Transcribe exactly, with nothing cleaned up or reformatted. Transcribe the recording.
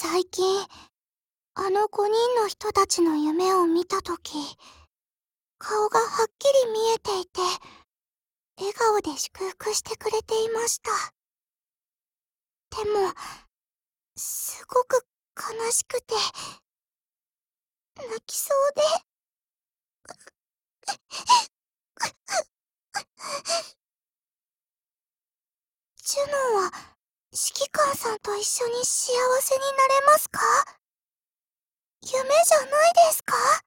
最近、あのごにんの人たちの夢を見たとき、顔がはっきり見えていて、笑顔で祝福してくれていました。でも、すごく悲しくて、泣きそうで。ジュノンは、指揮官さんと一緒に幸せになれますか？夢じゃないですか？